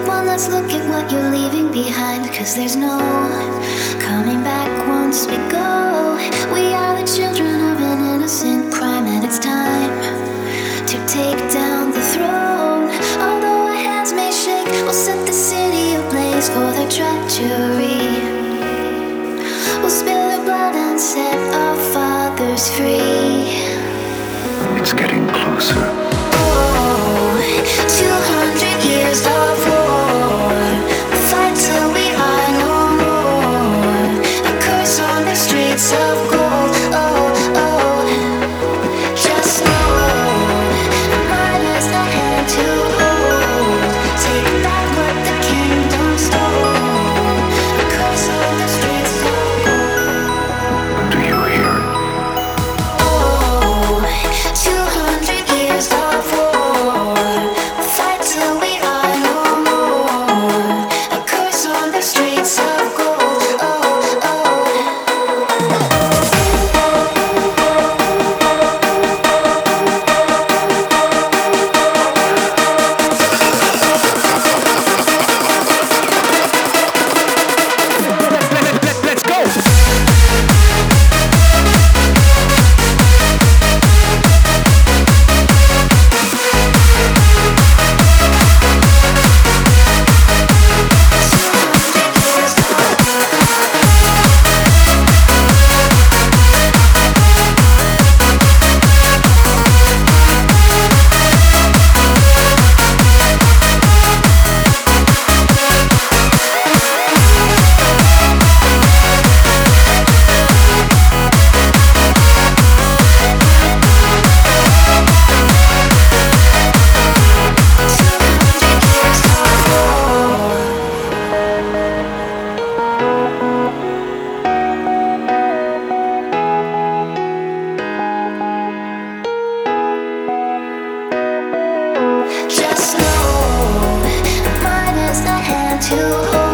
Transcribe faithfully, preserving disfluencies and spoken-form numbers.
on, let's look at what you're leaving behind. Cause there's no coming back once we go. We are the children of an innocent crime, and it's time to take down the throne. Although our hands may shake, we'll set the city ablaze for their treachery. We'll spill their blood and set our fathers free. It's getting closer. Oh, two hundred years of war. We'll fight till we are no more. A curse on the streets of gold. Oh, oh, just know mine is the hand to hold. Take back what the kingdom stole. A curse on the streets of gold. Do you hear it? Oh, two hundred years of war. We'll fight till we are no more. A curse on the streets of gold. Oh, oh. Let's go! Just know mine is the hand to hold.